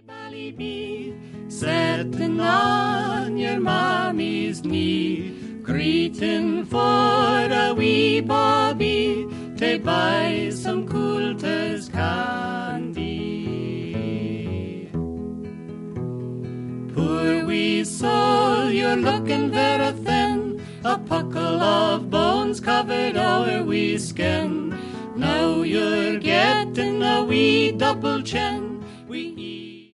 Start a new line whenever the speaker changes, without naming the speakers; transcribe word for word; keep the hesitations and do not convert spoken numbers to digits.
Ballybee, setting on your mammy's knee, greeting for a wee bobby to buy some Coulter's candy. Poor wee soul, you're looking very thin, a puckle of bones covered our wee skin. Now you're getting a wee double chin. We